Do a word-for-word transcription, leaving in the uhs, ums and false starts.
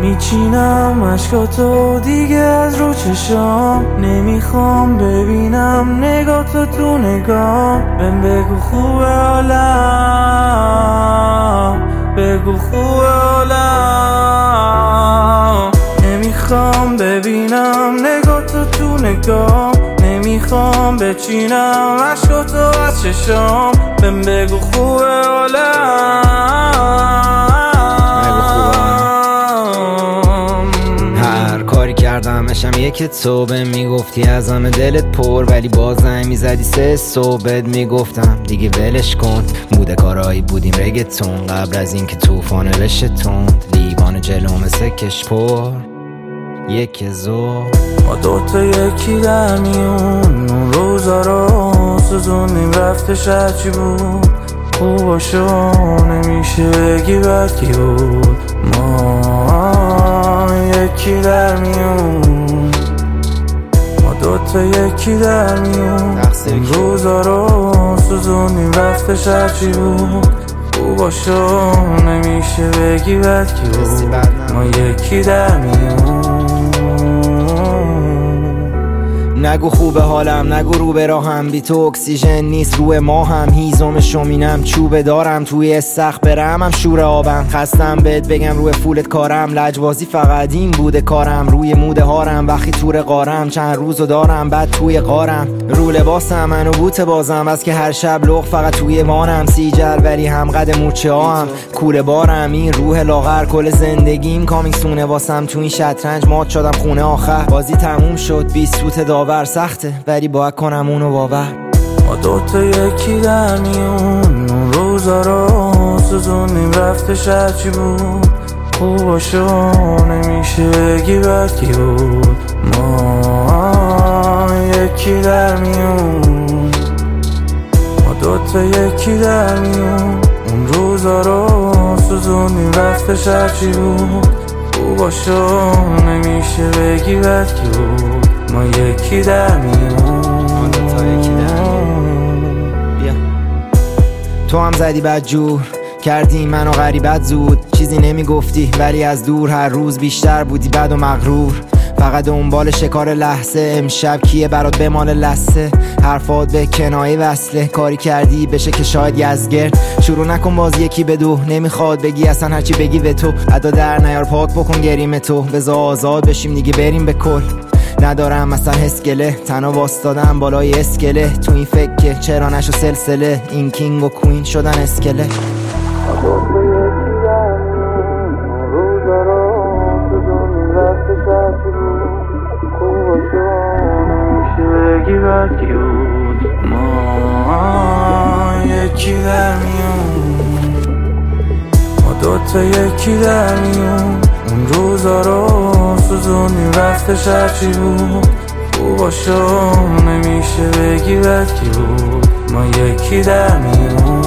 میچینم عشقاتو دیگه از رو چشام، نمیخوام ببینم نگاتو تو نگام. بهم بگو خوبه حالم، بگو خوبه حالم. نمیخوام ببینم نگاتو تو نگام، نمیخوام بچینم عشقاتو از چشام. بهم بگو خوبه حالم. کردم اشم یک تو به میگفتی از همه دلت پر، ولی بازم میزدی سه صبح بهت میگفتم دیگه ولش کن. بوده کارایی بودیم رگتون قبل از اینکه طوفان بشه تند، لیوان جلوم سکش پر یک زور. ما دوتا یکی در میون اون روزا رو سوزونیم رفتش هرچی بود خوبا شو، نمیشه بگی بد کی بود. ما یکی در میون، ما دوتا یکی در میون اون روزا رو سوزونیم رفتش هرچی بود خوبا شو، نمیشه بگی بد کی بود. ما یکی در میون. نگو خوبه حالم، نگو رو به راهم، بی تو اکسیژن نیست روی ماهم. هیزم شومینم چوبه دارم توی استخ برم، هم شور آبم. خستم بهت بگم روی فولت کارم، لجبازی فقط این بوده کارم. روی موده هارم وقتی تور قارم، چند روزو دارم بعد توی قارم. رو لباسم منو بوت بازم، از که هر شب لغ فقط توی وانم. سیجل ولی هم قد موچه هم کوله بارم. این روح لاغر کل زندگیم کامیکسونه واسم. تو این شطرنج مات شدم خونه آخر، بازی تموم شد بیست سوت داور سخته ولی باید کنم اونو باور. ما دوتا یکی در میون اون روزا رو سوزونیم رفتش هرچی بود خوبا شو، نمیشه بگی بد کی بود. ما یکی در میون، ما دوتا یکی در میون اون روزا رو سوزونیم رفتش هرچی بود خوبا شو، نمیشه بگی بد کی بود. ما یکی در میون، تا یکی در بیا. تو هم زدی بد جور کردی منو غریبت زود، چیزی نمیگفتی ولی از دور هر روز بیشتر بودی بد و مغرور. فقط دنبال شکار لحظه، امشب کیه برات بمال لسه. حرفات به کنایه وصله، کاری کردی بشه که شاید یزگرد. شروع نکن باز یکی به دو، نمیخواد بگی اصلا هرچی بگی به تو. ادا در نیار پاک بکن گریم تو، بذار آزاد بشیم دیگه بریم به کل. ندارم مثلا اسکله، تنها واستادم بالای اسکله. تو این فکر که چرا نشو سلسله، این کینگ و کوین شدن اسکله. ما یکی در میون، ما دوتا یکی در میون اون روزا رو سوزونیم رفتش هرچی بود خوبا شو، نمیشه بگی بد کی بود. ما یکی در میون.